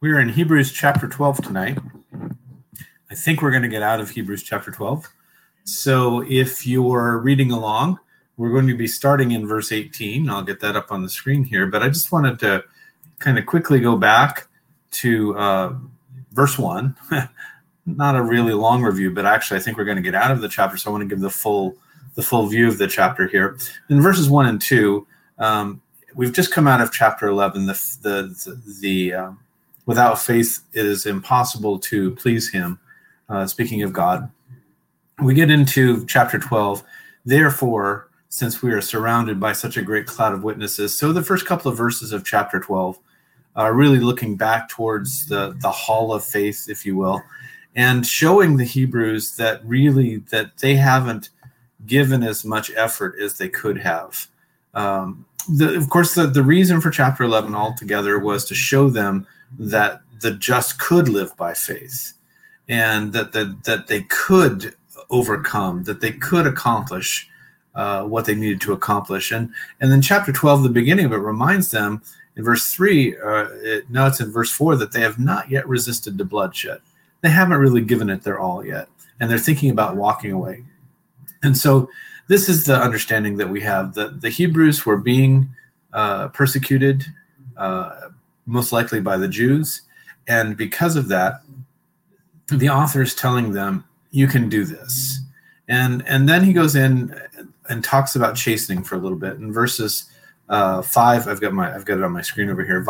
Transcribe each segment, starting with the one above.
We're in Hebrews chapter 12 tonight. I think we're going to get out of Hebrews chapter 12. So if you're reading along, we're going to be starting in verse 18. I'll get that up on the screen here, but I just wanted to kind of quickly go back to verse 1. Not a really long review, but actually I think we're going to get out of the chapter, so I want to give the full view of the chapter here. In verses 1 and 2, we've just come out of chapter 11. The without faith it is impossible to please him. Speaking of God, we get into chapter 12. Therefore, since we are surrounded by such a great cloud of witnesses, so the first couple of verses of chapter 12 are really looking back towards the hall of faith, if you will, and showing the Hebrews that they haven't given as much effort as they could have. Of course, the reason for chapter 11 altogether was to show them that the just could live by faith, and that they could overcome, that they could accomplish what they needed to accomplish. And then chapter 12, the beginning of it, reminds them in verse 3, it's in verse 4, that they have not yet resisted to bloodshed. They haven't really given it their all yet, and they're thinking about walking away. And so this is the understanding that we have, that the Hebrews were being persecuted, most likely by the Jews. And because of that, the author is telling them, you can do this. And then he goes in and talks about chastening for a little bit. In verses 5, I've got it on my screen over here,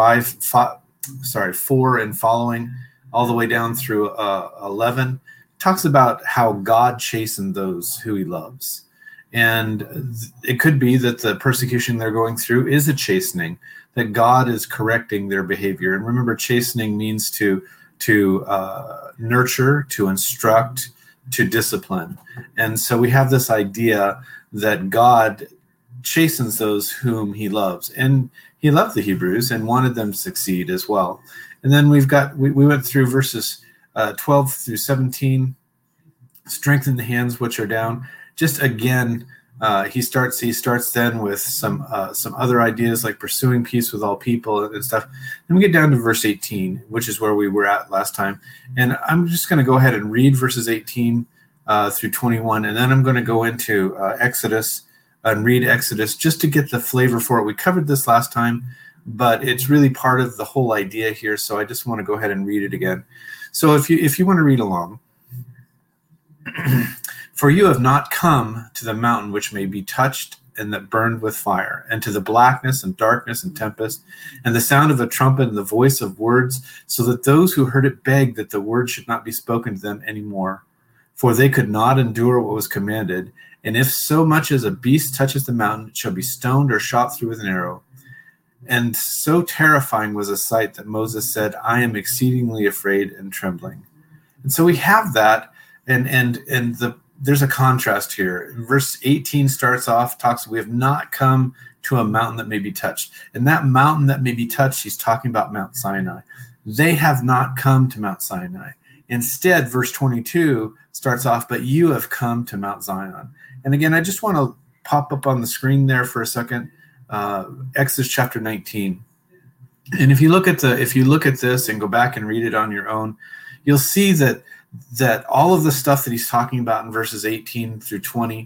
4 and following, all the way down through 11, talks about how God chastened those who he loves. And it could be that the persecution they're going through is a chastening, that God is correcting their behavior. And remember, chastening means to nurture, to instruct, to discipline. And so we have this idea that God chastens those whom he loves. And he loved the Hebrews and wanted them to succeed as well. And then we went through verses 12 through 17, strengthen the hands which are down. Just again, he starts then with some other ideas like pursuing peace with all people and stuff. Then we get down to verse 18, which is where we were at last time. And I'm just going to go ahead and read verses 18 through 21, and then I'm going to go into Exodus and read Exodus just to get the flavor for it. We covered this last time, but it's really part of the whole idea here, so I just want to go ahead and read it again. So if you want to read along. For you have not come to the mountain which may be touched and that burned with fire, and to the blackness and darkness and tempest, and the sound of a trumpet and the voice of words, so that those who heard it begged that the word should not be spoken to them any more. For they could not endure what was commanded, and if so much as a beast touches the mountain, it shall be stoned or shot through with an arrow. And so terrifying was the sight that Moses said, I am exceedingly afraid and trembling. And so we have that, there's a contrast here. Verse 18 starts off, we have not come to a mountain that may be touched. And that mountain that may be touched, he's talking about Mount Sinai. They have not come to Mount Sinai. Instead, verse 22 starts off, but you have come to Mount Zion. And again, I just want to pop up on the screen there for a second, Exodus chapter 19. And if you look at this and go back and read it on your own, you'll see that all of the stuff that he's talking about in verses 18 through 21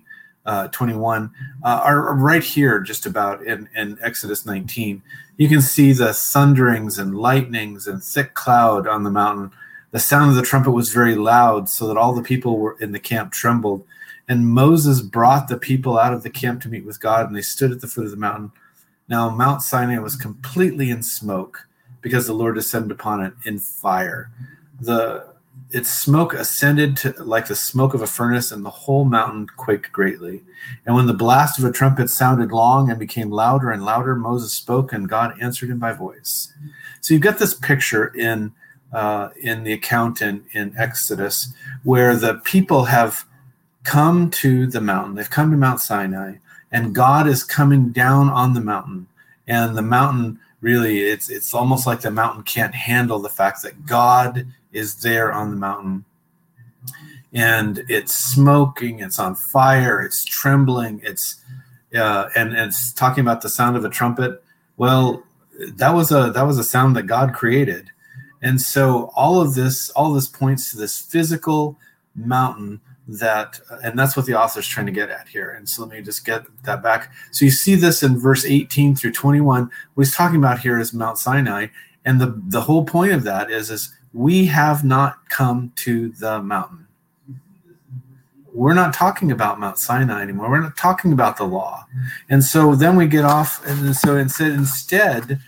are right here just about in Exodus 19. You can see the thunderings and lightnings and thick cloud on the mountain. The sound of the trumpet was very loud, so that all the people were in the camp trembled. And Moses brought the people out of the camp to meet with God, and they stood at the foot of the mountain. Now Mount Sinai was completely in smoke, because the Lord descended upon it in fire. Its smoke ascended to like the smoke of a furnace, and the whole mountain quaked greatly. And when the blast of a trumpet sounded long and became louder and louder, Moses spoke, and God answered him by voice. So you've got this picture in the account in Exodus, where the people have come to the mountain. They've come to Mount Sinai, and God is coming down on the mountain. And the mountain really, it's almost like the mountain can't handle the fact that God is there on the mountain. And it's smoking, it's on fire, it's trembling, and it's talking about the sound of a trumpet. Well, that was a sound that God created. And so all this points to this physical mountain and that's what the author's trying to get at here. And so let me just get that back. So you see this in verse 18 through 21. What he's talking about here is Mount Sinai. And the whole point of that is we have not come to the mountain. We're not talking about Mount Sinai anymore. We're not talking about the law. And so then we get off. And so instead,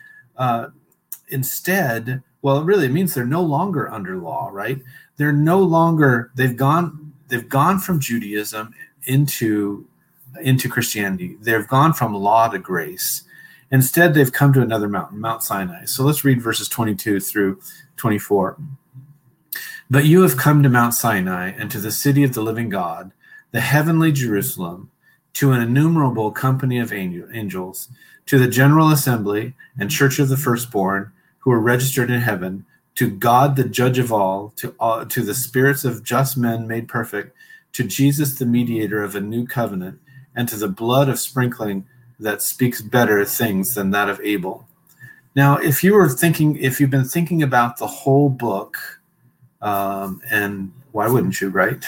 well, it really means they're no longer under law, right? They're no longer, they've gone from Judaism into Christianity. They've gone from law to grace. Instead, they've come to another mountain, Mount Sinai. So let's read verses 22 through 24. But you have come to Mount Sinai and to the city of the living God, the heavenly Jerusalem, to an innumerable company of angels, to the general assembly and church of the firstborn who are registered in heaven, to God, the judge of all, to the spirits of just men made perfect, to Jesus, the mediator of a new covenant, and to the blood of sprinkling that speaks better things than that of Abel. Now, if you've been thinking about the whole book, and why wouldn't you, right?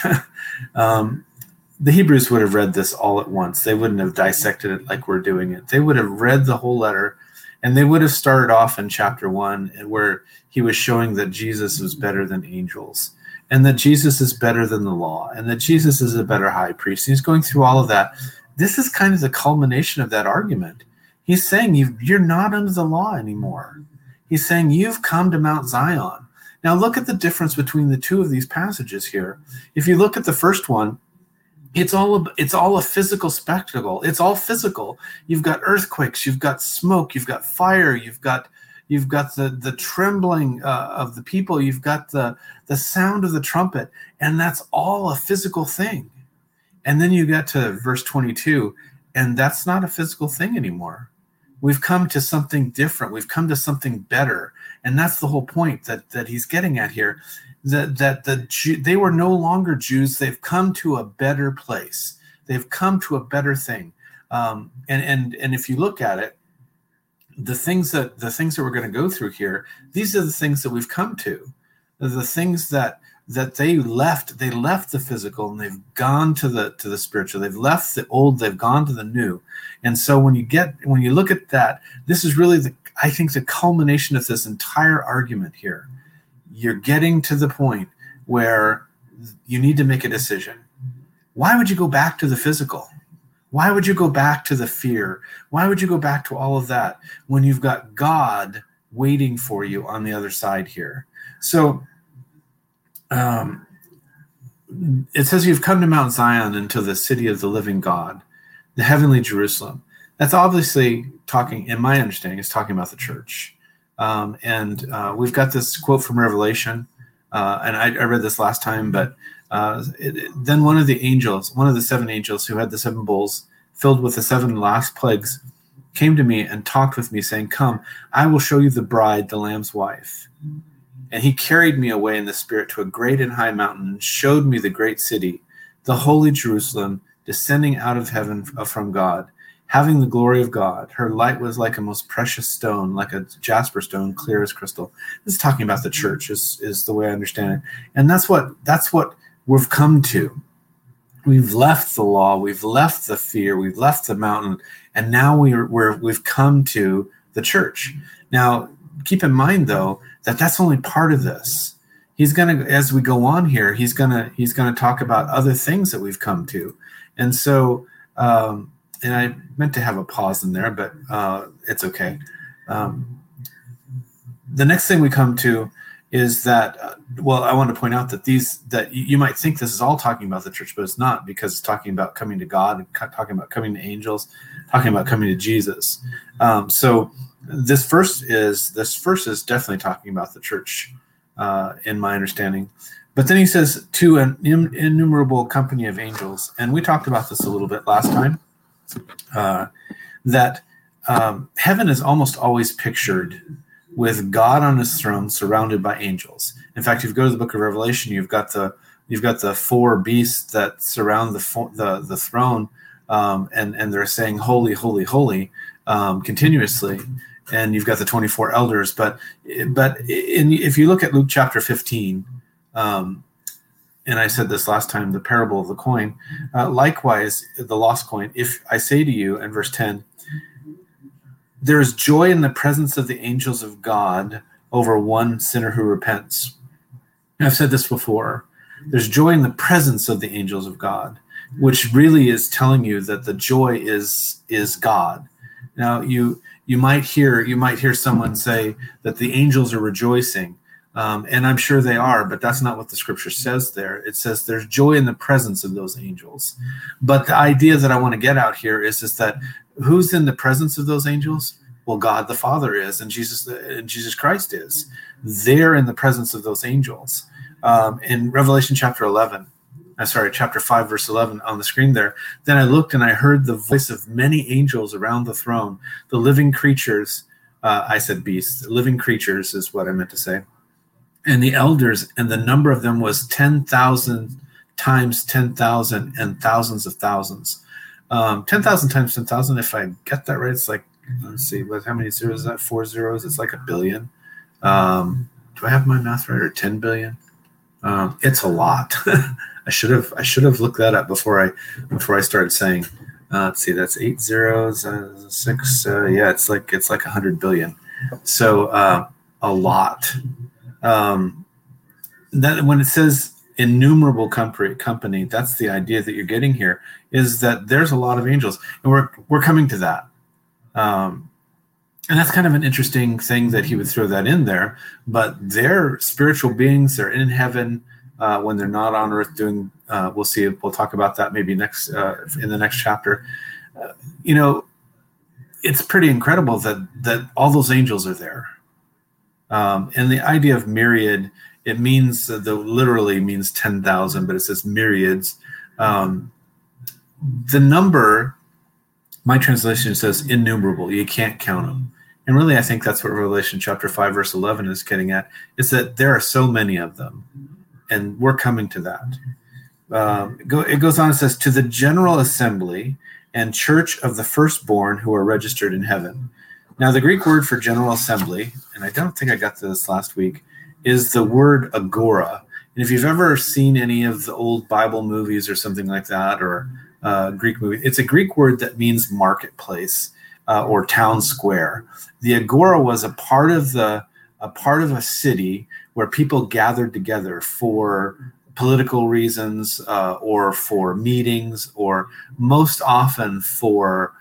The Hebrews would have read this all at once. They wouldn't have dissected it like we're doing it. They would have read the whole letter, and they would have started off in chapter 1 where he was showing that Jesus was better than angels, and that Jesus is better than the law, and that Jesus is a better high priest. And he's going through all of that. This is kind of the culmination of that argument. He's saying you're not under the law anymore. He's saying you've come to Mount Zion. Now look at the difference between the two of these passages here. If you look at the first one, it's all a physical spectacle. It's all physical. You've got earthquakes, you've got smoke, you've got fire, you've got the trembling of the people, you've got the sound of the trumpet, and that's all a physical thing. And then you get to verse 22, and that's not a physical thing anymore. We've come to something different. We've come to something better. And that's the whole point that he's getting at here, they were no longer Jews. They've come to a better place. They've come to a better thing. And if you look at it, the things that we're going to go through here, these are the things that we've come to. The things that they left the physical, and they've gone to the spiritual. They've left the old, they've gone to the new. And so when you look at that, this is really I think the culmination of this entire argument here. You're getting to the point where you need to make a decision. Why would you go back to the physical? Why would you go back to the fear? Why would you go back to all of that when you've got God waiting for you on the other side here? So it says you've come to Mount Zion and to the city of the living God, the heavenly Jerusalem. That's obviously talking, in my understanding, is talking about the church. And we've got this quote from Revelation, and I read this last time, but then one of the 7 angels who had the 7 bowls filled with the 7 last plagues came to me and talked with me, saying, "Come, I will show you the bride, the Lamb's wife." And he carried me away in the spirit to a great and high mountain and showed me the great city, the holy Jerusalem, descending out of heaven from God, having the glory of God. Her light was like a most precious stone, like a jasper stone, clear as crystal. This is talking about the church, is the way I understand it. And that's what we've come to. We've left the law, we've left the fear, we've left the mountain, and now we've come to the church. Now, keep in mind, though, that's only part of this. He's gonna, as we go on here, he's gonna talk about other things that we've come to, and so. And I meant to have a pause in there, but it's okay. The next thing we come to is that, I want to point out that that you might think this is all talking about the church, but it's not, because it's talking about coming to God, and talking about coming to angels, talking about coming to Jesus. So this verse is definitely talking about the church, in my understanding. But then he says, to an innumerable company of angels, and we talked about this a little bit last time. That heaven is almost always pictured with God on his throne, surrounded by angels. In fact, if you go to the book of Revelation, you've got the 4 beasts that surround the throne, and they're saying, "Holy, holy, holy," continuously. and you've got the 24 elders. But if you look at Luke chapter 15, and I said this last time, the parable of the coin, likewise, the lost coin, if I say to you, in verse 10, there is joy in the presence of the angels of God over one sinner who repents. And I've said this before. There's joy in the presence of the angels of God, which really is telling you that the joy is God. Now, you might hear someone say that the angels are rejoicing. And I'm sure they are, but that's not what the scripture says there. It says there's joy in the presence of those angels. But the idea that I want to get out here is that who's in the presence of those angels? Well, God the Father is, and Jesus Christ is. They're in the presence of those angels. In Revelation chapter 5, verse 11 on the screen there, then I looked and I heard the voice of many angels around the throne, the living creatures. I said beasts. Living creatures is what I meant to say. And the elders, and the number of them was 10,000 times 10,000 and thousands of thousands. 10,000 times 10,000, if I get that right, it's like, let's see, how many zeros is that? 4 zeros? It's like a billion. Do I have my math right, or 10 billion? It's a lot. I should have looked that up before I started saying. Let's see, that's 8 zeros, 6. Yeah, it's like 100 billion. So a lot. That when it says innumerable company, that's the idea that you're getting here, is that there's a lot of angels, and we're coming to that. And that's kind of an interesting thing that he would throw that in there. But they're spiritual beings. They're in heaven when they're not on earth doing. We'll see. We'll talk about that maybe next in the next chapter. It's pretty incredible that all those angels are there. And the idea of myriad, it means literally means 10,000, but it says myriads. The number, my translation says innumerable. You can't count them. And really, I think that's what Revelation chapter 5, verse 11 is getting at, is that there are so many of them. And we're coming to that. It goes on and says, to the general assembly and church of the firstborn who are registered in heaven. Now, the Greek word for general assembly, and I don't think I got to this last week, is the word agora. And if you've ever seen any of the old Bible movies or something like that, or Greek movie, it's a Greek word that means marketplace or town square. The agora was a part of a city where people gathered together for political reasons or for meetings, or most often for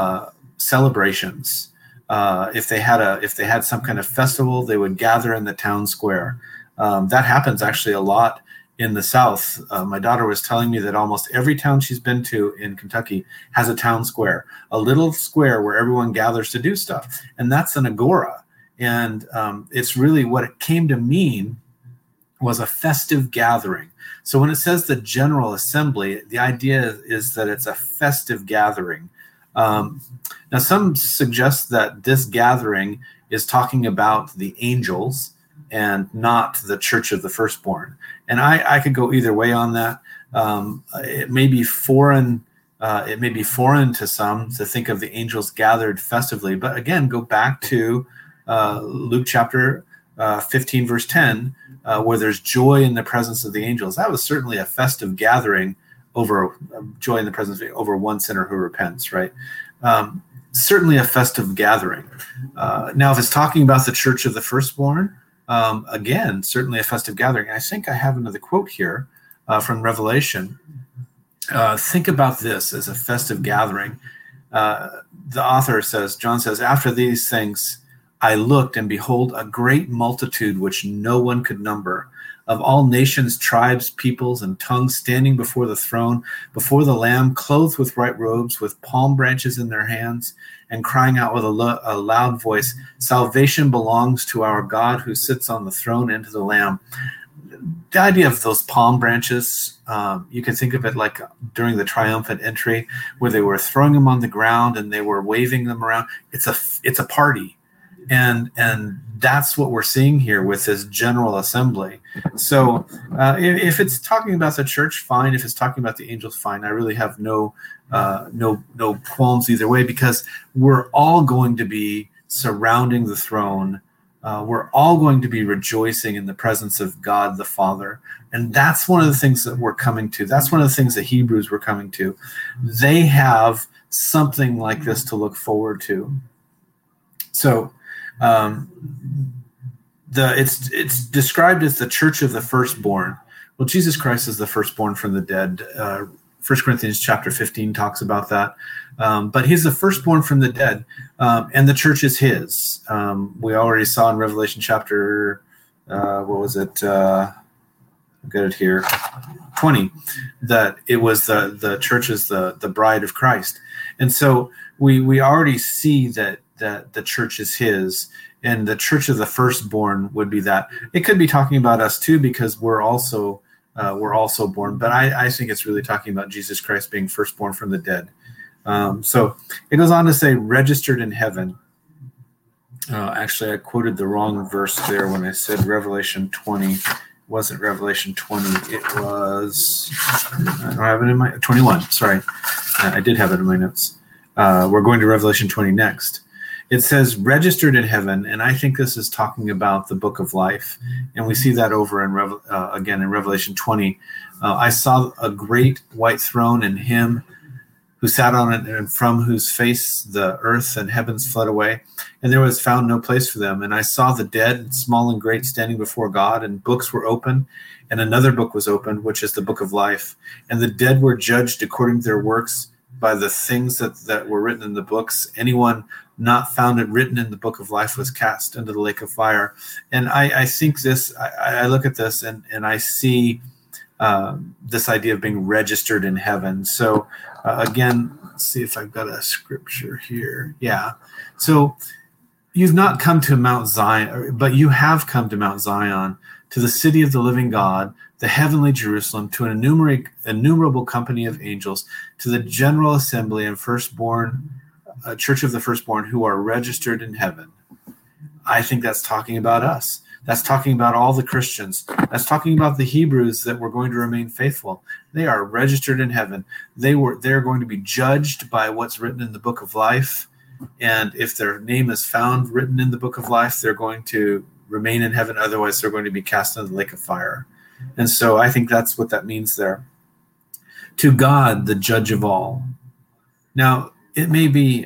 celebrations. If they had some kind of festival, they would gather in the town square. That happens actually a lot in the South. My daughter was telling me that almost every town she's been to in Kentucky has a town square, a little square where everyone gathers to do stuff. And that's an agora. And it's really what it came to mean was a festive gathering. So when it says the General Assembly, the idea is that it's a festive gathering. Now, some suggest that this gathering is talking about the angels and not the Church of the Firstborn. And I could go either way on that. It may be foreign. It may be foreign to some to think of the angels gathered festively. But again, go back to Luke chapter 15, verse 10, where there's joy in the presence of the angels. That was certainly a festive gathering over joy in the presence of over one sinner who repents, right? Certainly a festive gathering. Now, if it's talking about the Church of the Firstborn, again, certainly a festive gathering. I think I have another quote here from Revelation. Think about this as a festive gathering. The author says, John says, after these things, I looked, and behold, a great multitude which no one could number, of all nations, tribes, peoples, and tongues, standing before the throne, before the Lamb, clothed with white robes, with palm branches in their hands, and crying out with a loud voice, salvation belongs to our God who sits on the throne and to the Lamb. The idea of those palm branches, you can think of it like during the triumphant entry, where they were throwing them on the ground and they were waving them around. It's a party. And that's what we're seeing here with this General Assembly. So if it's talking about the church, fine. If it's talking about the angels, fine. I really have no qualms either way, because we're all going to be surrounding the throne. We're all going to be rejoicing in the presence of God the Father. And that's one of the things that we're coming to. That's one of the things the Hebrews were coming to. They have something like this to look forward to. So it's described as the church of the firstborn. Well, Jesus Christ is the firstborn from the dead. 1 Corinthians chapter 15 talks about that. But he's the firstborn from the dead, and the church is his. We already saw in Revelation chapter, I've got it here, 20, that it was the church is the bride of Christ. And so we already see that the church is his, and the church of the firstborn would be that. It could be talking about us too, because we're also born, but I think it's really talking about Jesus Christ being firstborn from the dead. So it goes on to say registered in heaven. Actually, I quoted the wrong verse there when I said Revelation 20. It wasn't Revelation 20. It was, I don't have it in my, 21. Sorry. I did have it in my notes. We're going to Revelation 20 next. It says registered in heaven, and I think this is talking about the book of life. And we see that over in again in Revelation 20. I saw a great white throne and him who sat on it, and from whose face the earth and heavens fled away, and there was found no place for them. And I saw the dead, small and great, standing before God, and books were opened, and another book was opened, which is the book of life. And the dead were judged according to their works by the things that were written in the books. Anyone not found it written in the book of life was cast into the lake of fire. And I think this, I look at this and I see this idea of being registered in heaven. So again, let's see if I've got a scripture here. Yeah. So you've not come to Mount Zion, but you have come to Mount Zion, to the city of the living God, the heavenly Jerusalem, to an innumerable company of angels, to the general assembly and firstborn, church of the firstborn who are registered in heaven. I think that's talking about us. That's talking about all the Christians. That's talking about the Hebrews that were going to remain faithful. They are registered in heaven. They're going to be judged by what's written in the book of life. And if their name is found written in the book of life, they're going to remain in heaven. Otherwise, they're going to be cast into the lake of fire. And so I think that's what that means there. To God, the judge of all. Now, it may be,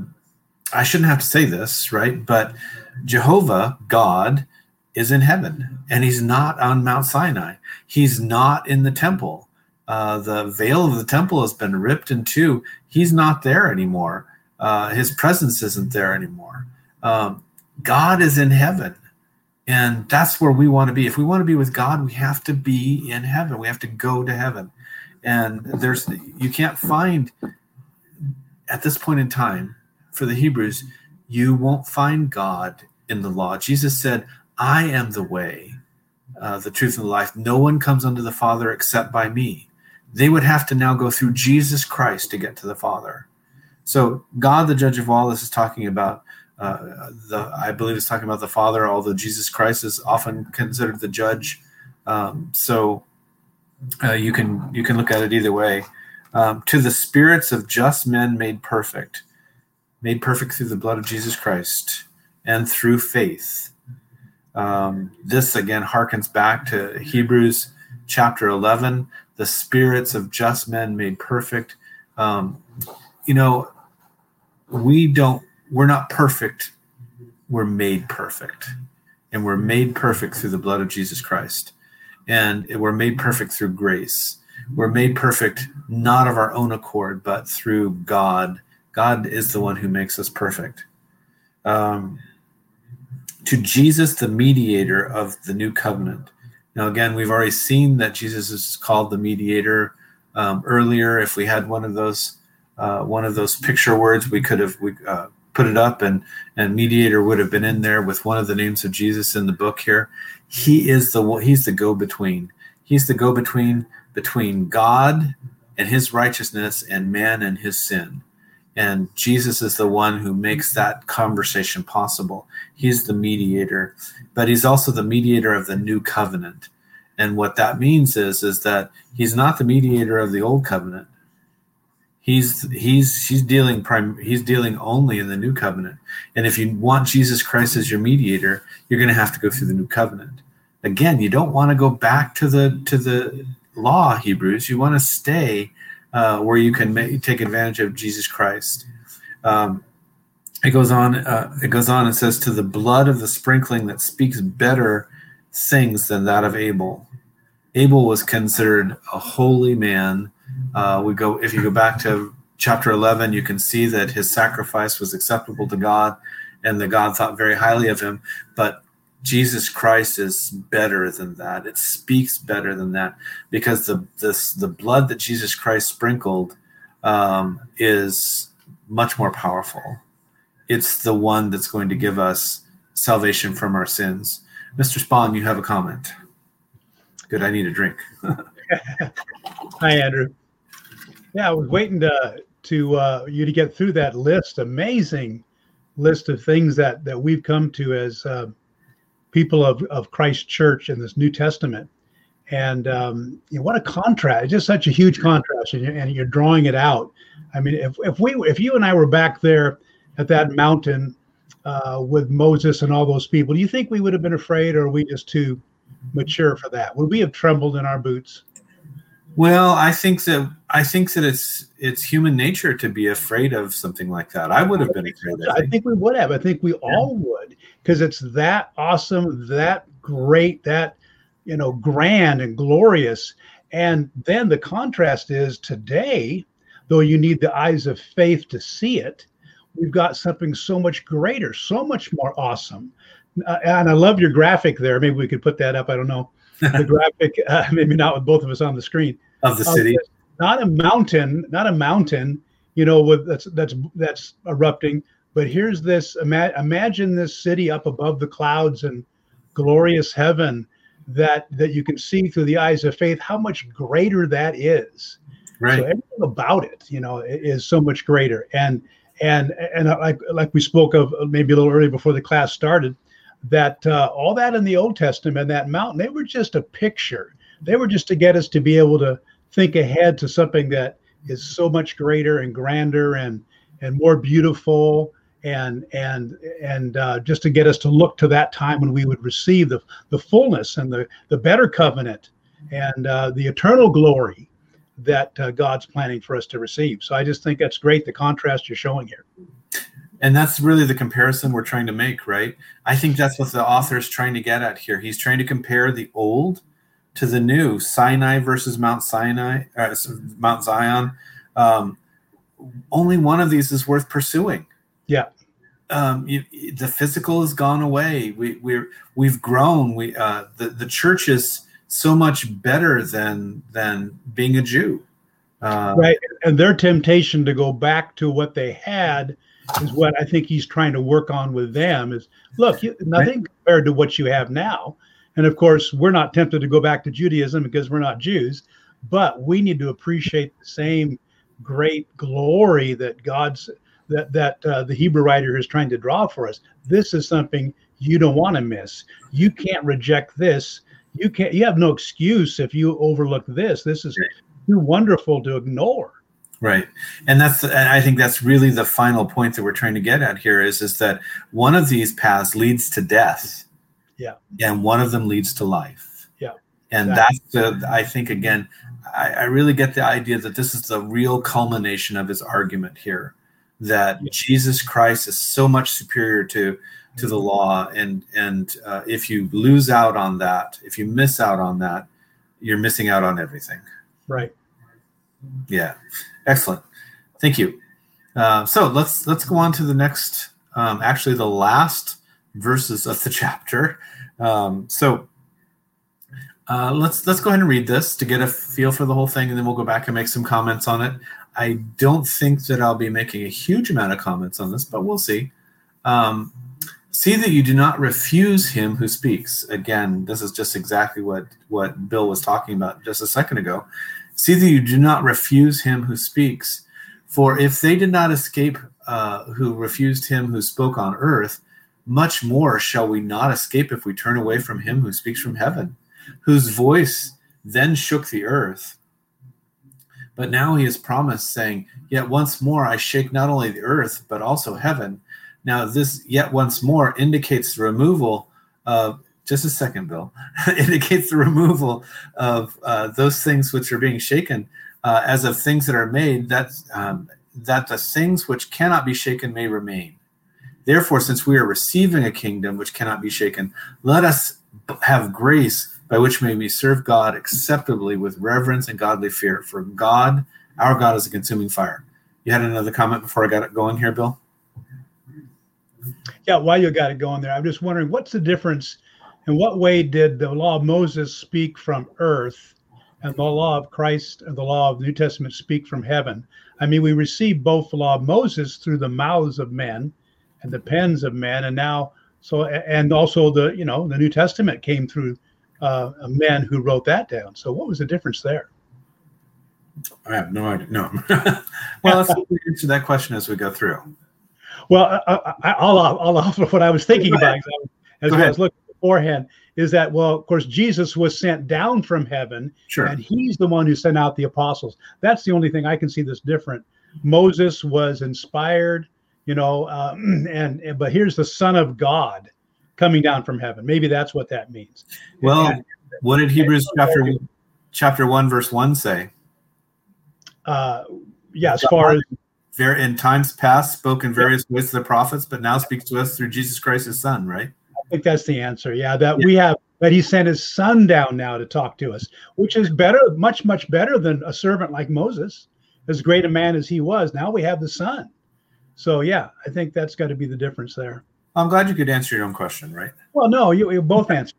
I shouldn't have to say this, right? But Jehovah, God, is in heaven, and he's not on Mount Sinai. He's not in the temple. The veil of the temple has been ripped in two. He's not there anymore. His presence isn't there anymore. God is in heaven, and that's where we want to be. If we want to be with God, we have to be in heaven. We have to go to heaven. And you can't find, at this point in time, for the Hebrews, you won't find God in the law. Jesus said, I am the way, the truth, and the life. No one comes unto the Father except by me. They would have to now go through Jesus Christ to get to the Father. So God, the judge of all, this is talking about, I believe it's talking about the Father, although Jesus Christ is often considered the judge. So you can look at it either way. To the spirits of just men made perfect through the blood of Jesus Christ and through faith. This again harkens back to Hebrews chapter 11, the spirits of just men made perfect. We're not perfect. We're made perfect, and we're made perfect through the blood of Jesus Christ. And we're made perfect through grace. We're made perfect not of our own accord, but through God. God is the one who makes us perfect. To Jesus, the mediator of the new covenant. Now, again, we've already seen that Jesus is called the mediator. Earlier, if we had one of those picture words, we could have put it up, and mediator would have been in there with one of the names of Jesus in the book here. He's the go-between. He's the go-between between God and his righteousness and man and his sin. And Jesus is the one who makes that conversation possible. He's the mediator, but he's also the mediator of the new covenant. And what that means is that he's not the mediator of the old covenant. He's dealing only in the new covenant. And if you want Jesus Christ as your mediator, you're going to have to go through the new covenant. Again, you don't want to go back to the law, Hebrews. You want to stay where you can take advantage of Jesus Christ. It goes on. It says, "To the blood of the sprinkling that speaks better things than that of Abel." Abel was considered a holy man. If you go back to chapter 11, you can see that his sacrifice was acceptable to God, and that God thought very highly of him. But Jesus Christ is better than that. It speaks better than that, because the blood that Jesus Christ sprinkled is much more powerful. It's the one that's going to give us salvation from our sins. Mr. Spahn, you have a comment. Good, I need a drink. Hi, Andrew. Yeah, I was waiting to you to get through that list, amazing list of things that we've come to as people of Christ Church in this New Testament. And what a contrast, just such a huge contrast, and you're drawing it out. I mean, if you and I were back there at that mountain with Moses and all those people, do you think we would have been afraid, or are we just too mature for that? Would we have trembled in our boots? Well, I think that it's human nature to be afraid of something like that. I would have been afraid. I think we would have. I think we all would, because it's that awesome, that great, that grand and glorious. And then the contrast is today, though you need the eyes of faith to see it, we've got something so much greater, so much more awesome. And I love your graphic there. Maybe we could put that up. I don't know. The graphic, maybe not with both of us on the screen. Of the city. Not a mountain, with that's erupting. But here's this, imagine this city up above the clouds and glorious heaven that you can see through the eyes of faith, how much greater that is. Right. So everything about it, is so much greater. And like we spoke of maybe a little earlier before the class started, that all that in the Old Testament, that mountain, they were just a picture. They were just to get us to be able to think ahead to something that is so much greater and grander and more beautiful, and just to get us to look to that time when we would receive the fullness and the better covenant and the eternal glory that God's planning for us to receive. So I just think that's great, the contrast you're showing here. And that's really the comparison we're trying to make, right? I think that's what the author is trying to get at here. He's trying to compare the old to the new, Sinai versus Mount Zion. Only one of these is worth pursuing. Yeah. The physical has gone away. We've grown. The church is so much better than being a Jew. Right. And their temptation to go back to what they had is what I think he's trying to work on with them is, look, nothing compared to what you have now. And of course, we're not tempted to go back to Judaism because we're not Jews, but we need to appreciate the same great glory that the Hebrew writer is trying to draw for us. This is something you don't want to miss. You can't reject this. You have no excuse if you overlook this. This is too wonderful to ignore. Right. And I think that's really the final point that we're trying to get at here is that one of these paths leads to death. Yeah. And one of them leads to life. Yeah. And exactly. I think, again, I really get the idea that this is the real culmination of his argument here, that Jesus Christ is so much superior to the law. And if you lose out on that, if you miss out on that, you're missing out on everything. Right. Yeah. Excellent. Thank you. So let's go on to the next, actually the last verses of the chapter. Let's go ahead and read this to get a feel for the whole thing, and then we'll go back and make some comments on it. I don't think that I'll be making a huge amount of comments on this, but we'll see. See that you do not refuse him who speaks. Again, this is just exactly what Bill was talking about just a second ago. See that you do not refuse him who speaks. For if they did not escape who refused him who spoke on earth, much more shall we not escape if we turn away from him who speaks from heaven, whose voice then shook the earth. But now he has promised, saying, yet once more I shake not only the earth, but also heaven. Now this yet once more indicates the removal of, just a second, Bill, indicates the removal of those things which are being shaken, as of things that are made, that the things which cannot be shaken may remain. Therefore, since we are receiving a kingdom which cannot be shaken, let us have grace by which may we serve God acceptably with reverence and godly fear. For God, our God, is a consuming fire. You had another comment before I got it going here, Bill? Yeah, while you got it going there, I'm just wondering, what's the difference? In what way did the law of Moses speak from earth and the law of Christ and the law of the New Testament speak from heaven? I mean, we receive both the law of Moses through the mouths of men and the pens of men, and now and also the New Testament came through men who wrote that down. So what was the difference there? I have no idea. No. Well, let's answer that question as we go through. Well, I'll offer what I was thinking about as I was looking beforehand, is that, well, of course, Jesus was sent down from heaven, sure, and he's the one who sent out the apostles. That's the only thing I can see that's different. Moses was inspired, but here's the Son of God coming down from heaven. Maybe that's what that means. Well, what did Hebrews chapter 1 verse 1 say? As far as in times past spoke in various ways to the prophets, but now speaks to us through Jesus Christ, his Son, right? I think that's the answer. Yeah, we have that he sent his Son down now to talk to us, which is better, much, much better than a servant like Moses. As great a man as he was, now we have the Son. So yeah, I think that's got to be the difference there. I'm glad you could answer your own question, right? Well, no, you both answered.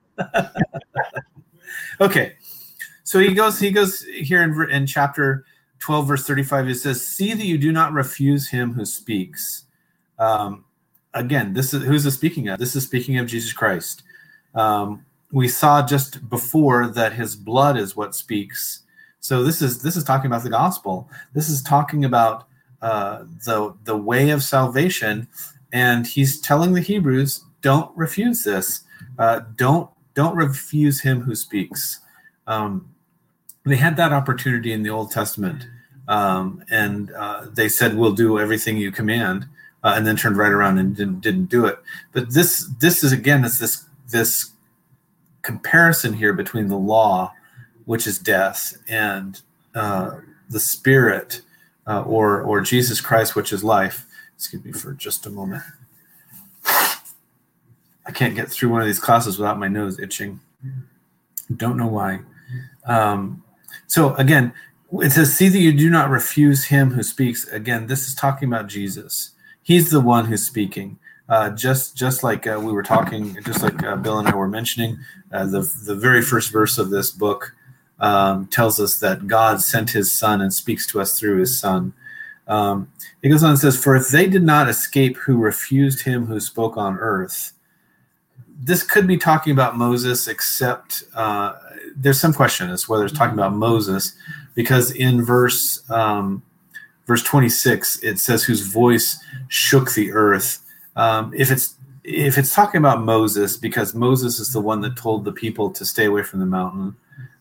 Okay, so he goes here in chapter 12, verse 35. It says, "See that you do not refuse him who speaks." Again, who's this speaking of? This is speaking of Jesus Christ. We saw just before that his blood is what speaks. So this is talking about the gospel. This is talking about the way of salvation, and he's telling the Hebrews, don't refuse this. Don't refuse him who speaks. They had that opportunity in the Old Testament, and they said, "We'll do everything you command," and then turned right around and didn't do it. But this is, again, it's this comparison here between the law, which is death, and the Spirit, or Jesus Christ, which is life. Excuse me for just a moment. I can't get through one of these classes without my nose itching. Don't know why. So again, it says, "See that you do not refuse him who speaks." Again, this is talking about Jesus. He's the one who's speaking. Just like we were talking, just like Bill and I were mentioning, the very first verse of this book tells us that God sent his Son and speaks to us through his Son. It goes on and says, "For if they did not escape who refused him who spoke on earth." This could be talking about Moses, except there's some question as to whether it's talking about Moses, because in verse 26 it says, "Whose voice shook the earth." If it's talking about Moses, because Moses is the one that told the people to stay away from the mountain,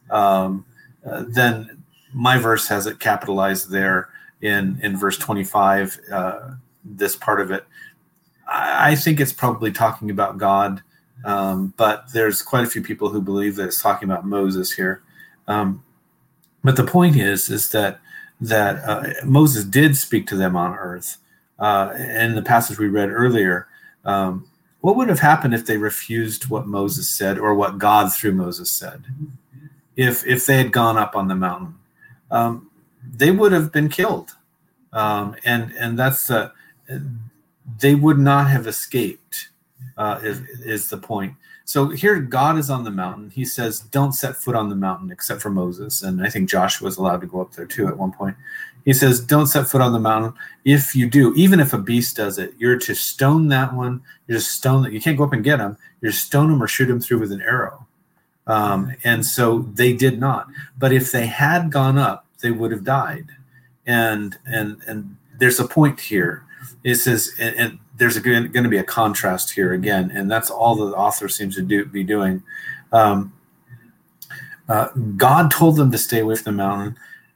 then my verse has it capitalized there in verse 25. This part of it, I think it's probably talking about God. But there's quite a few people who believe that it's talking about Moses here. But the point is that Moses did speak to them on earth. In the passage we read earlier, what would have happened if they refused what Moses said, or what God through Moses said? If they had gone up on the mountain, they would have been killed, and that's they would not have escaped. Is the point. So here God is on the mountain. He says, don't set foot on the mountain except for Moses. And I think Joshua was allowed to go up there too at one point. He says, don't set foot on the mountain. If you do, even if a beast does it, you're to stone that one. You're to stone that. You can't go up and get him. You're to stone him or shoot him through with an arrow. And so they did not. But if they had gone up, they would have died. And there's a point here. It says, and there's going to be a contrast here again, and that's all the author seems to be doing. God told them to stay away from the mountain,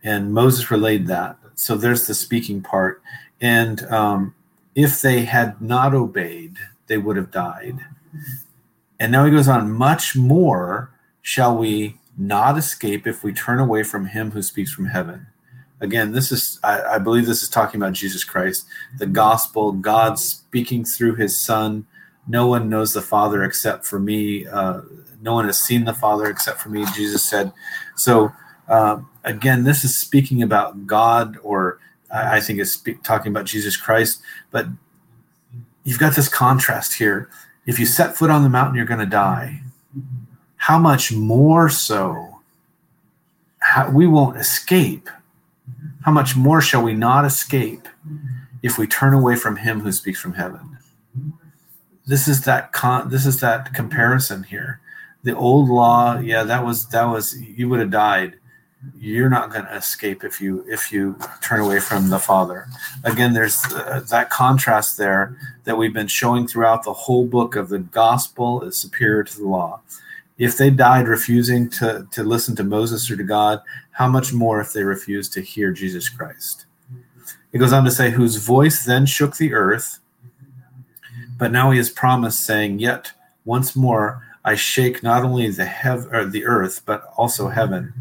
and Moses relayed that. So there's the speaking part. And if they had not obeyed, they would have died. And now he goes on, much more shall we not escape if we turn away from him who speaks from heaven. Again, this is, I believe this is talking about Jesus Christ, the gospel, God speaking through his son. No one knows the Father except for me. No one has seen the Father except for me, Jesus said. So again, this is speaking about God, or I think it's talking about Jesus Christ. But you've got this contrast here. If you set foot on the mountain, you're going to die. How much more so? We won't escape. How much more shall we not escape if we turn away from him who speaks from heaven? This is that comparison here. The old law, yeah, that was you would have died. You're not going to escape if you turn away from the Father. Again, there's that contrast there that we've been showing throughout the whole book of the gospel is superior to the law. If they died refusing to listen to Moses or to God, how much more if they refuse to hear Jesus Christ? It goes on to say, whose voice then shook the earth, but now he has promised, saying, yet once more I shake not only the earth, but also heaven.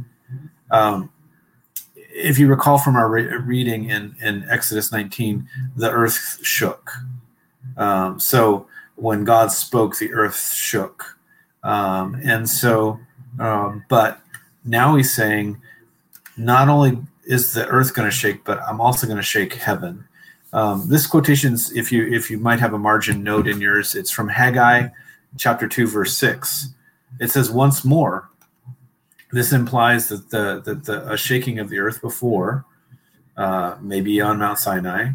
If you recall from our reading in Exodus 19, the earth shook. So when God spoke, the earth shook. But now he's saying, not only is the earth going to shake, but I'm also going to shake heaven. This quotation's, if you might have a margin note in yours, it's from Haggai chapter 2, verse 6. It says, once more. This implies that the shaking of the earth before, maybe on Mount Sinai,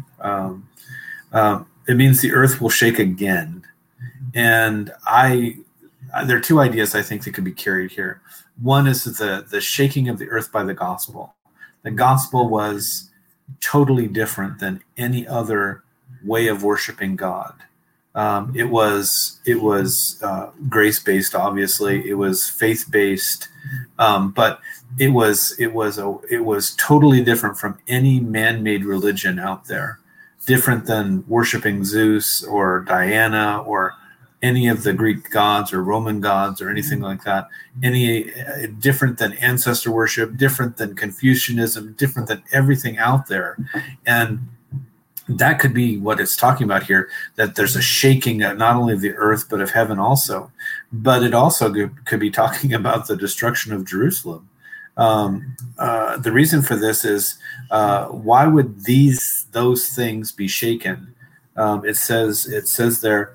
it means the earth will shake again. And there are two ideas I think that could be carried here. One is the shaking of the earth by the gospel. The gospel was totally different than any other way of worshiping God. It was grace-based, obviously. It was faith-based, but it was totally different from any man-made religion out there. Different than worshiping Zeus or Diana or any of the Greek gods or Roman gods or anything like that. Different than ancestor worship, different than Confucianism, different than everything out there, and that could be what it's talking about here, that there's a shaking of not only of the earth, but of heaven also. But it also could be talking about the destruction of Jerusalem. The reason for this is, why would those things be shaken? It says there,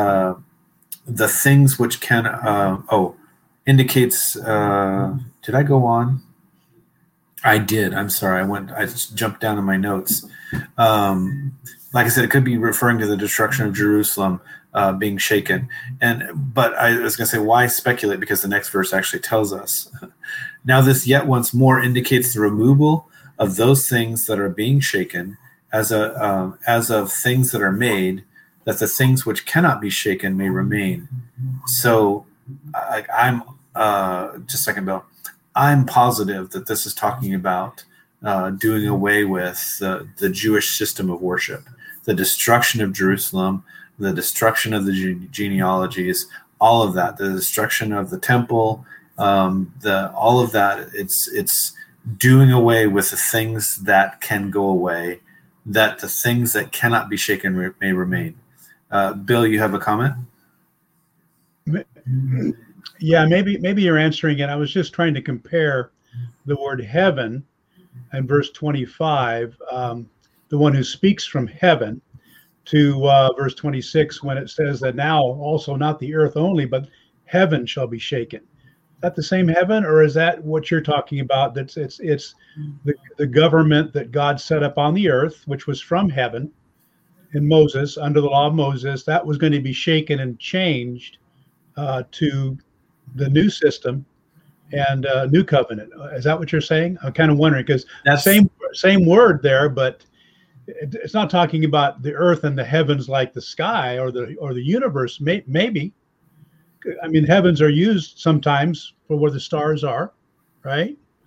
the things which can, indicates, did I go on? I did. I'm sorry. I just jumped down in my notes. Like I said, it could be referring to the destruction of Jerusalem being shaken. But I was going to say, why speculate? Because the next verse actually tells us. Now this yet once more indicates the removal of those things that are being shaken as of things that are made, that the things which cannot be shaken may remain. So I'm just a second, Bill. I'm positive that this is talking about doing away with the Jewish system of worship, the destruction of Jerusalem, the destruction of the genealogies, all of that, the destruction of the temple, all of that. It's doing away with the things that can go away, that the things that cannot be shaken may remain. Bill, you have a comment? Yeah, maybe you're answering it. I was just trying to compare the word heaven and verse 25, the one who speaks from heaven, to verse 26 when it says that now also not the earth only, but heaven shall be shaken. Is that the same heaven, or is that what you're talking about? That's it's the government that God set up on the earth, which was from heaven in Moses, under the law of Moses, that was going to be shaken and changed to the new system and new covenant. Is that what you're saying? I'm kind of wondering, because same word there, but it's not talking about the earth and the heavens like the sky or the universe. Maybe. I mean, heavens are used sometimes for where the stars are, right?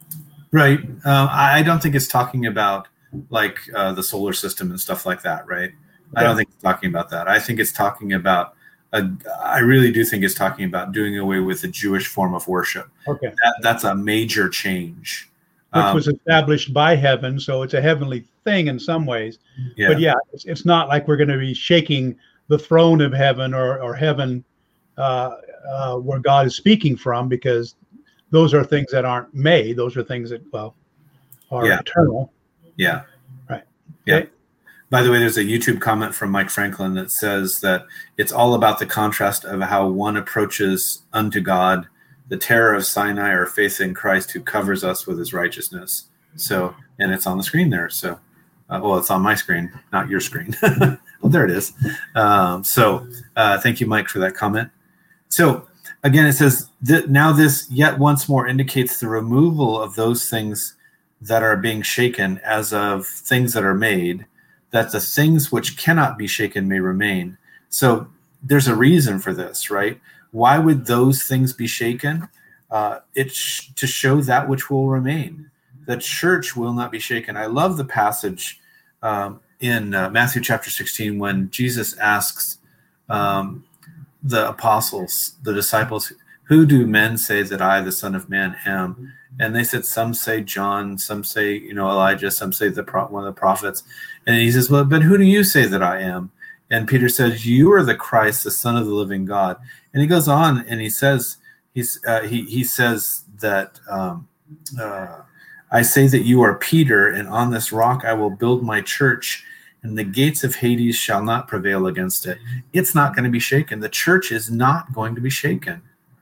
Right. I don't think it's talking about like the solar system and stuff like that, right? I don't think it's talking about that. I think it's talking about, I really do think it's talking about doing away with the Jewish form of worship. Okay. That's a major change. Which was established by heaven, so it's a heavenly thing in some ways. Yeah. But yeah, it's not like we're going to be shaking the throne of heaven or heaven where God is speaking from, because those are things that aren't made. Those are things that, well, are eternal. Yeah. Right. Yeah. Okay. By the way, there's a YouTube comment from Mike Franklin that says that it's all about the contrast of how one approaches unto God, the terror of Sinai, or faith in Christ who covers us with his righteousness. So, and it's on the screen there. So, well, it's on my screen, not your screen. Well, there it is. Thank you, Mike, for that comment. So again, it says that now this yet once more indicates the removal of those things that are being shaken as of things that are made, that the things which cannot be shaken may remain. So there's a reason for this, right? Why would those things be shaken? It's to show that which will remain. The church will not be shaken. I love the passage in Matthew chapter 16 when Jesus asks the apostles, the disciples, who do men say that I, the Son of Man, am? And they said, some say John, some say, Elijah, some say one of the prophets. And he says, well, but who do you say that I am? And Peter says, you are the Christ, the Son of the living God. And he goes on and he says, he says that I say that you are Peter, and on this rock I will build my church, and the gates of Hades shall not prevail against it. It's not going to be shaken. The church is not going to be shaken.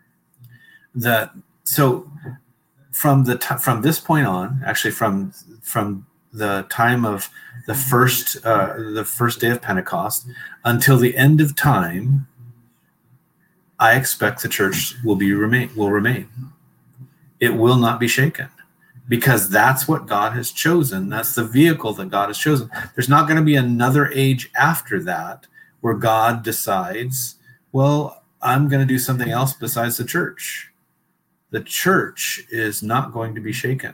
So from this point on, actually from the time of the first day of Pentecost until the end of time, I expect the church will remain. It will not be shaken, because that's what God has chosen. That's the vehicle that God has chosen. There's not going to be another age after that where God decides, well, I'm going to do something else besides the church. The church is not going to be shaken.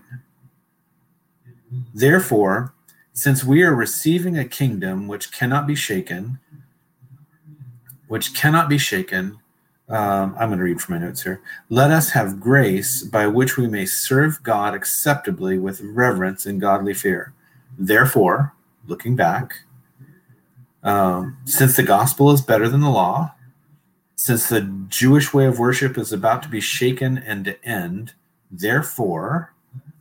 Therefore, since we are receiving a kingdom which cannot be shaken, I'm going to read from my notes here. Let us have grace by which we may serve God acceptably with reverence and godly fear. Therefore, looking back, since the gospel is better than the law, since the Jewish way of worship is about to be shaken and to end, therefore,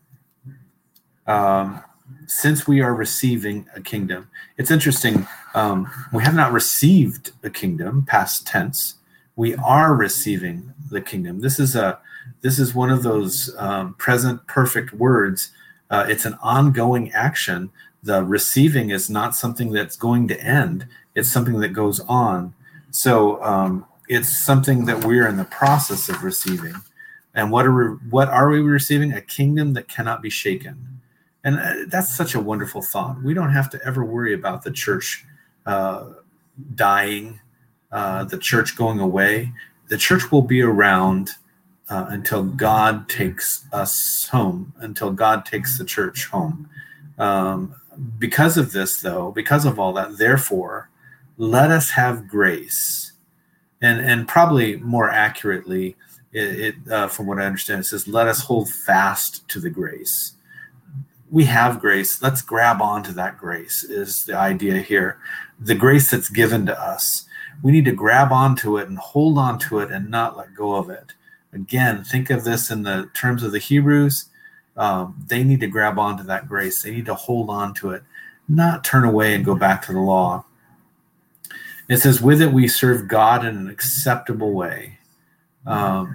since we are receiving a kingdom. It's interesting. We have not received a kingdom, past tense. We are receiving the kingdom. This is one of those present perfect words. It's an ongoing action. The receiving is not something that's going to end. It's something that goes on. So it's something that we're in the process of receiving. And what are we receiving? A kingdom that cannot be shaken. And that's such a wonderful thought. We don't have to ever worry about the church dying, the church going away. The church will be around until God takes us home, until God takes the church home. Because of this, though, because of all that, therefore, let us have grace. And probably more accurately, from what I understand, it says, let us hold fast to the grace. We have grace. Let's grab onto that grace is the idea here. The grace that's given to us. We need to grab onto it and hold onto it and not let go of it. Again, think of this in the terms of the Hebrews. They need to grab onto that grace. They need to hold on to it, not turn away and go back to the law. It says, with it we serve God in an acceptable way. Karen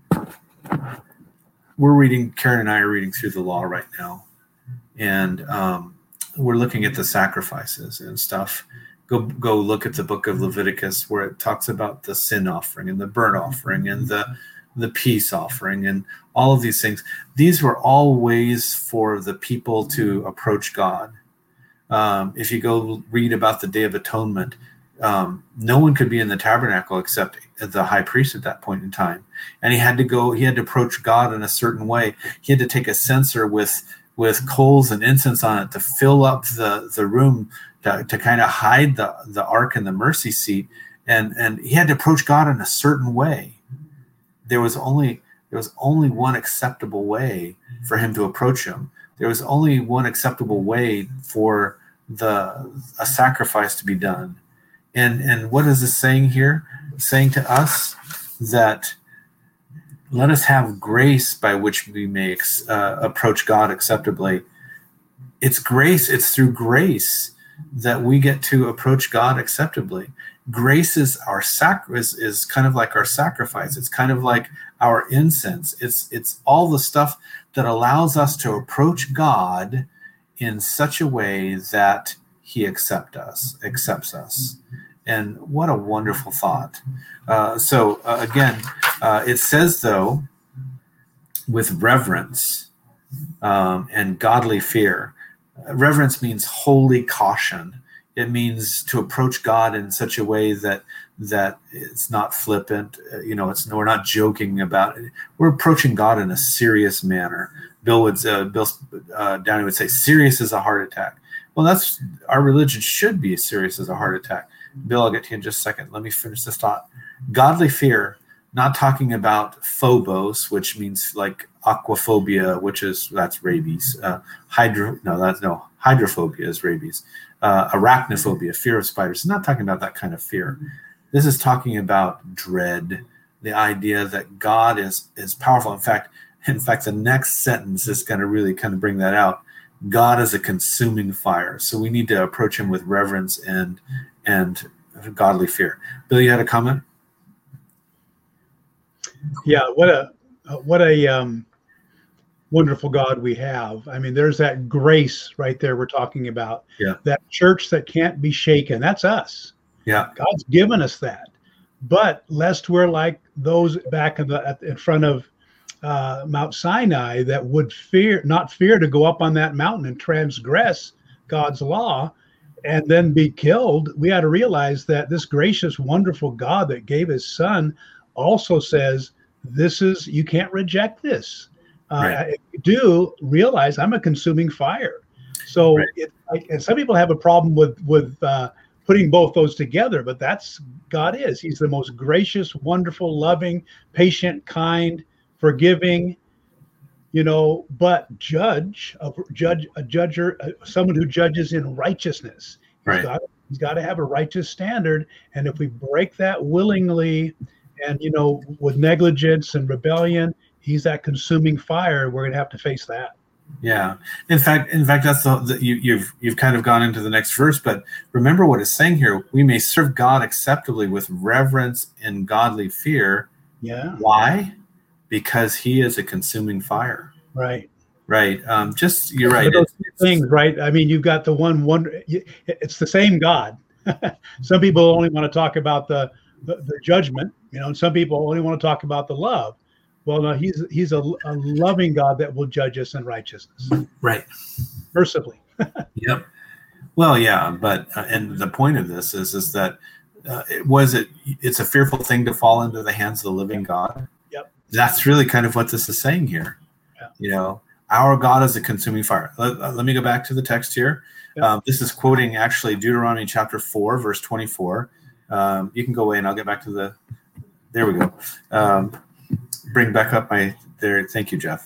and I are reading through the law right now. And we're looking at the sacrifices and stuff. Go look at the book of Leviticus, where it talks about the sin offering and the burnt offering and the peace offering and all of these things. These were all ways for the people to approach God. If you go read about the Day of Atonement, no one could be in the tabernacle except the high priest at that point in time. And he had to approach God in a certain way. He had to take a censer with coals and incense on it to fill up the room to kind of hide the ark and the mercy seat. And he had to approach God in a certain way. There was only one acceptable way for him to approach him. There was only one acceptable way for a sacrifice to be done. And what is this saying here? Saying to us that let us have grace by which we may approach God acceptably. It's grace. It's through grace that we get to approach God acceptably. Grace is is kind of like our sacrifice. It's kind of like our incense. It's all the stuff that allows us to approach God in such a way that he accepts us. And what a wonderful thought. Again, it says, though, with reverence and godly fear. Reverence means holy caution. It means to approach God in such a way that it's not flippant. We're not joking about it. We're approaching God in a serious manner. Bill Downey would say, serious as a heart attack. Well, that's our religion should be as serious as a heart attack. Bill, I'll get to you in just a second. Let me finish this thought. Godly fear, not talking about phobos, which means like aquaphobia, that's rabies. Hydrophobia is rabies. Arachnophobia, fear of spiders. I'm not talking about that kind of fear. This is talking about dread, the idea that God is powerful. In fact, the next sentence is going to really kind of bring that out. God is a consuming fire. So we need to approach him with reverence and godly fear. Bill, you had a comment? Yeah, what a wonderful God we have. I mean, there's that grace right there we're talking about. Yeah. That church that can't be shaken. That's us. Yeah. God's given us that. But lest we're like those back in front of Mount Sinai that would not fear to go up on that mountain and transgress God's law and then be killed. We ought to realize that this gracious, wonderful God that gave his son also says, you can't reject this. Right. If you do, realize I'm a consuming fire. So right. And some people have a problem with putting both those together, but that's God is. He's the most gracious, wonderful, loving, patient, kind, forgiving, but someone who judges in righteousness. Right. He's got to have a righteous standard. And if we break that willingly and, with negligence and rebellion, he's that consuming fire. We're going to have to face that. Yeah. In fact, that's you've kind of gone into the next verse, but remember what it's saying here. We may serve God acceptably with reverence and godly fear. Yeah. Why? Because he is a consuming fire. Right. Right. You're right. Those things, right? I mean, you've got the it's the same God. Some people only want to talk about the judgment, and some people only want to talk about the love. Well, no, he's a loving God that will judge us in righteousness. Right. Mercifully. Yep. Well, yeah, but and the point of this is that it's a fearful thing to fall into the hands of the living God. Yep. That's really kind of what this is saying here. Yeah. Our God is a consuming fire. Let me go back to the text here. Yep. This is quoting actually Deuteronomy chapter 4, verse 24. You can go away and I'll get back to there we go. Bring back up there. Thank you, Jeff.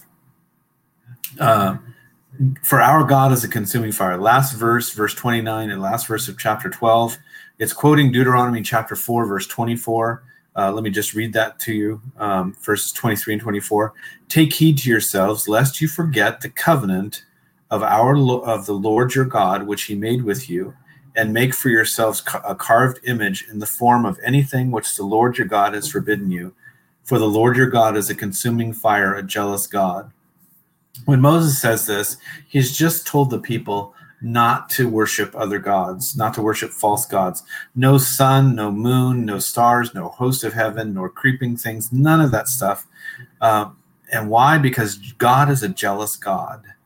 For our God is a consuming fire. Last verse, verse 29, and last verse of chapter 12. It's quoting Deuteronomy chapter 4, verse 24. Let me just read that to you. Verses 23 and 24. Take heed to yourselves, lest you forget the covenant of the Lord your God, which he made with you, and make for yourselves a carved image in the form of anything which the Lord your God has forbidden you. For the Lord your God is a consuming fire, a jealous God. When Moses says this, he's just told the people not to worship other gods, not to worship false gods. No sun, no moon, no stars, no host of heaven, nor creeping things, none of that stuff. And why? Because God is a jealous God.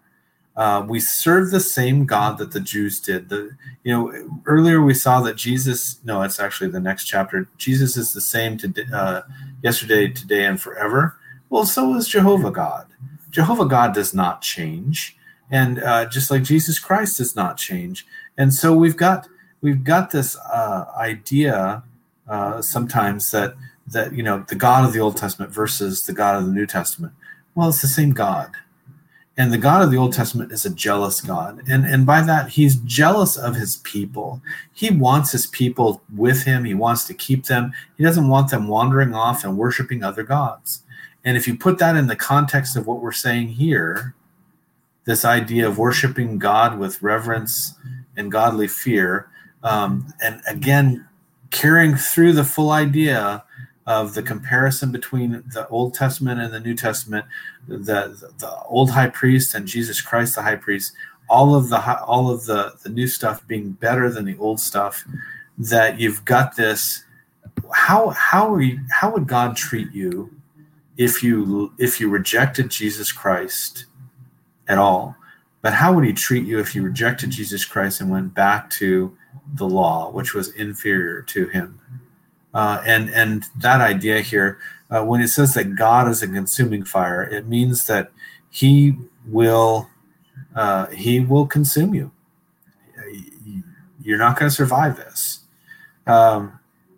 We serve the same God that the Jews did. Earlier we saw that Jesus. No, it's actually the next chapter. Jesus is the same yesterday, today, and forever. Well, so is Jehovah God. Jehovah God does not change, and just like Jesus Christ does not change. And so we've got this idea sometimes that the God of the Old Testament versus the God of the New Testament. Well, it's the same God. And the God of the Old Testament is a jealous God. And by that, he's jealous of his people. He wants his people with him. He wants to keep them. He doesn't want them wandering off and worshiping other gods. And if you put that in the context of what we're saying here, this idea of worshiping God with reverence and godly fear, and again, carrying through the full idea of the comparison between the Old Testament and the New Testament, the old high priest and Jesus Christ the high priest, all of the new stuff being better than the old stuff, that you've got this. How would God treat you if you rejected Jesus Christ at all? But how would he treat you if you rejected Jesus Christ and went back to the law, which was inferior to him? And that idea here, when it says that God is a consuming fire, it means that he will consume you. You're not going to survive this. I've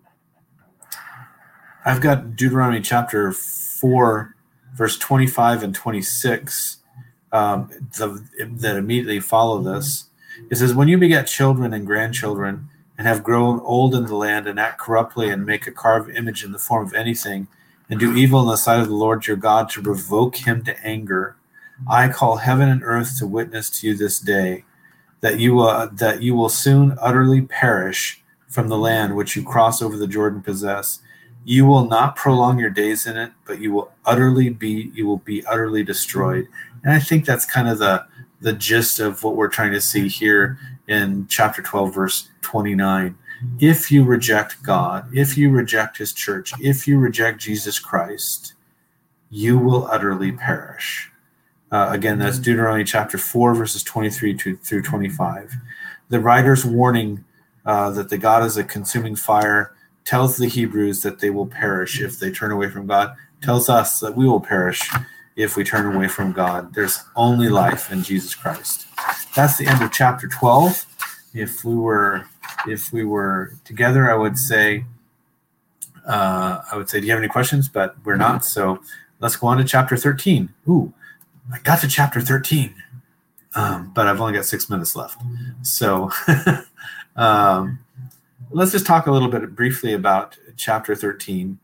got Deuteronomy chapter 4, verse 25 and 26 that immediately follow this. It says, when you beget children and grandchildren and have grown old in the land and act corruptly and make a carved image in the form of anything and do evil in the sight of the Lord your God to provoke him to anger, I call heaven and earth to witness to you this day that you will soon utterly perish from the land which you cross over the Jordan possess. You will not prolong your days in it, but you will be utterly destroyed. And I think that's kind of the gist of what we're trying to see here in chapter 12, verse 29. If you reject God, if you reject his church, if you reject Jesus Christ, you will utterly perish. Again, that's Deuteronomy chapter 4, verses 23 through 25. The writer's warning that the God is a consuming fire tells the Hebrews that they will perish if they turn away from God, tells us that we will perish if we turn away from God. There's only life in Jesus Christ. That's the end of chapter 12. If we were together, I would say, do you have any questions? But we're not. So let's go on to chapter 13. Ooh, I got to chapter 13, but I've only got 6 minutes left. So let's just talk a little bit briefly about chapter 13.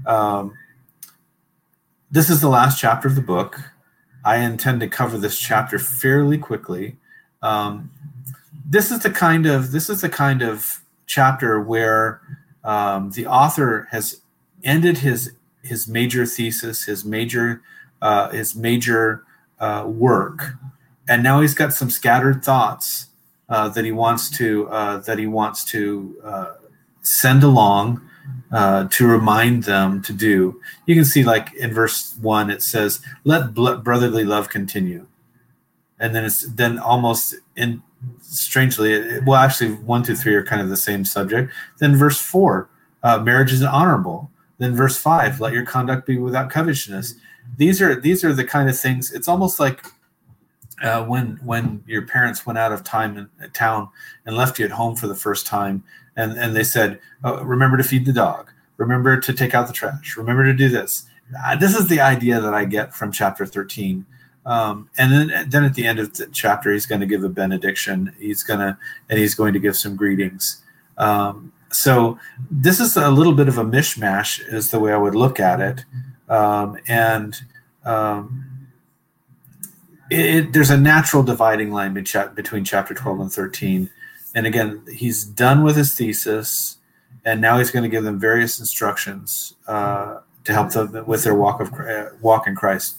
This is the last chapter of the book. I intend to cover this chapter fairly quickly. This is the kind of chapter where the author has ended his major thesis, his major work, and now he's got some scattered thoughts that he wants to send along to remind them to do. You can see, like in verse 1, it says, "Let brotherly love continue," and then almost strangely, actually 1, 2, 3 are kind of the same subject. Then verse 4, marriage is honorable. Then verse 5, let your conduct be without covetousness. These are the kind of things. It's almost like when your parents went out of town and left you at home for the first time, and they said, remember to feed the dog, remember to take out the trash, remember to do this. This is the idea that I get from chapter 13. And then at the end of the chapter, he's going to give a benediction. He's going to give some greetings. So this is a little bit of a mishmash, is the way I would look at it. There's a natural dividing line between chapter 12 and 13. And again, he's done with his thesis, and now he's going to give them various instructions to help them with their walk in Christ.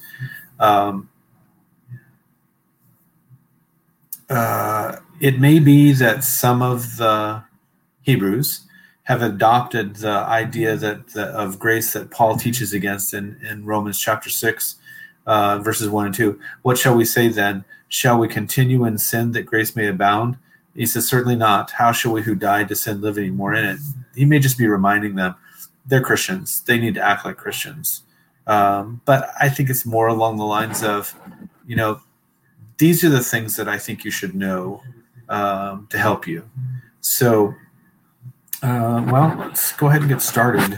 It may be that some of the Hebrews have adopted the idea of grace that Paul teaches against in Romans chapter 6, verses 1 and 2. What shall we say then? Shall we continue in sin that grace may abound? He says, certainly not. How shall we who died to sin live anymore in it? He may just be reminding them they're Christians. They need to act like Christians. But I think it's more along the lines of, these are the things that I think you should know to help you. So, let's go ahead and get started.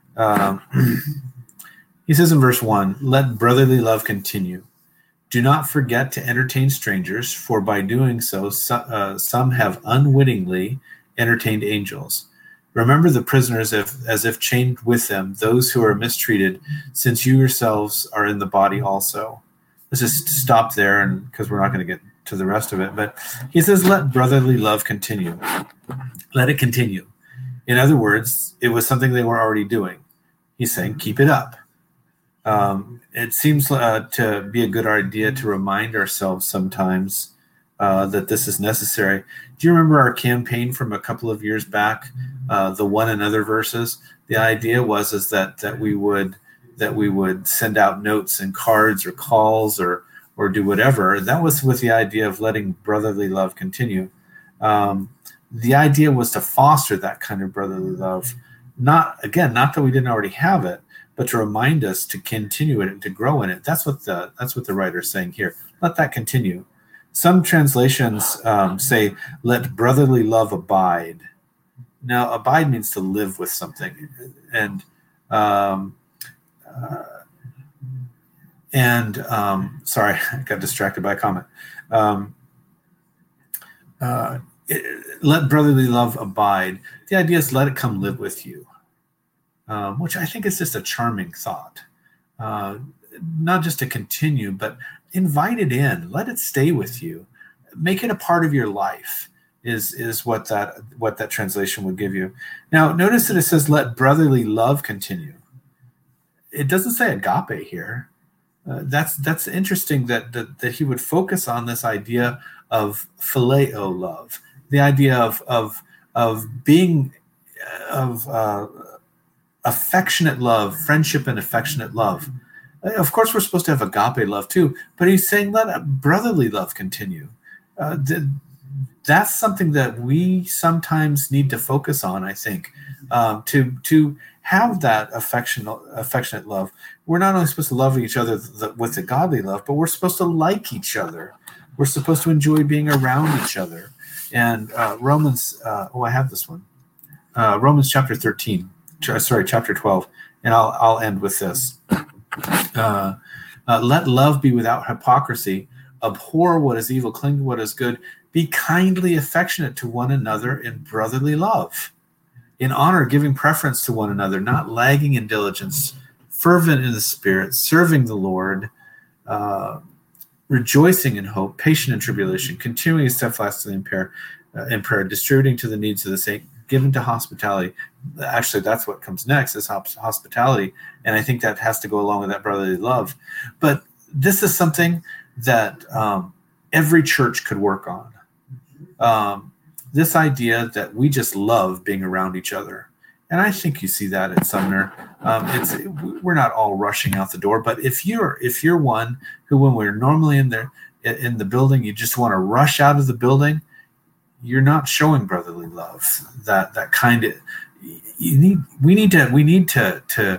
He says in verse 1, let brotherly love continue. Do not forget to entertain strangers, for by doing so, some have unwittingly entertained angels. Remember the prisoners as if chained with them, those who are mistreated, since you yourselves are in the body also. Let's just stop there, and because we're not going to get to the rest of it. But he says, let brotherly love continue. Let it continue. In other words, it was something they were already doing. He's saying, keep it up. It seems to be a good idea to remind ourselves sometimes that this is necessary. Do you remember our campaign from a couple of years back, the one another verses? The idea was that we would send out notes and cards or calls or do whatever. That was with the idea of letting brotherly love continue. The idea was to foster that kind of brotherly love. Not that we didn't already have it, but to remind us to continue it and to grow in it. That's what the writer's saying here. Let that continue. Some translations say, let brotherly love abide. Now, abide means to live with something. And sorry, I got distracted by a comment. Let brotherly love abide. The idea is let it come live with you. Which I think is just a charming thought. Not just to continue, but invite it in. Let it stay with you. Make it a part of your life is what that translation would give you. Now, notice that it says, let brotherly love continue. It doesn't say agape here. That's interesting that he would focus on this idea of phileo love, the idea of being affectionate love, friendship and affectionate love. Of course, we're supposed to have agape love too, but he's saying let brotherly love continue. That's something that we sometimes need to focus on, I think, to have that affectionate love. We're not only supposed to love each other with the godly love, but we're supposed to like each other. We're supposed to enjoy being around each other. And Romans, I have this one. Romans chapter 12, and I'll end with this. Let love be without hypocrisy. Abhor what is evil, cling to what is good. Be kindly affectionate to one another in brotherly love. In honor, giving preference to one another, not lagging in diligence, fervent in the spirit, serving the Lord, rejoicing in hope, patient in tribulation, continuing steadfastly in prayer, distributing to the needs of the saint, given to hospitality. Actually, that's what comes next is hospitality. And I think that has to go along with that brotherly love. But this is something that every church could work on. This idea that we just love being around each other. And I think you see that at Sumner. We're not all rushing out the door, but if you're one who, when we're normally in the building, you just want to rush out of the building, you're not showing brotherly love. That kind of we need to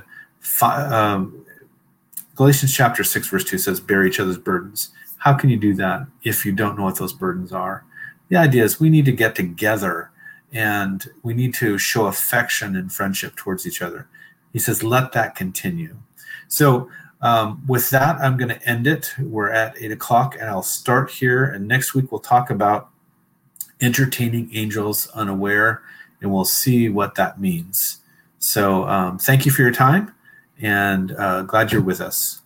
Galatians chapter 6 verse 2 says, bear each other's burdens. How can you do that if you don't know what those burdens are? The idea is we need to get together and we need to show affection and friendship towards each other. He says, let that continue. So with that, I'm going to end it. We're at 8:00 and I'll start here. And next week we'll talk about entertaining angels unaware, and we'll see what that means. So thank you for your time, and glad you're with us.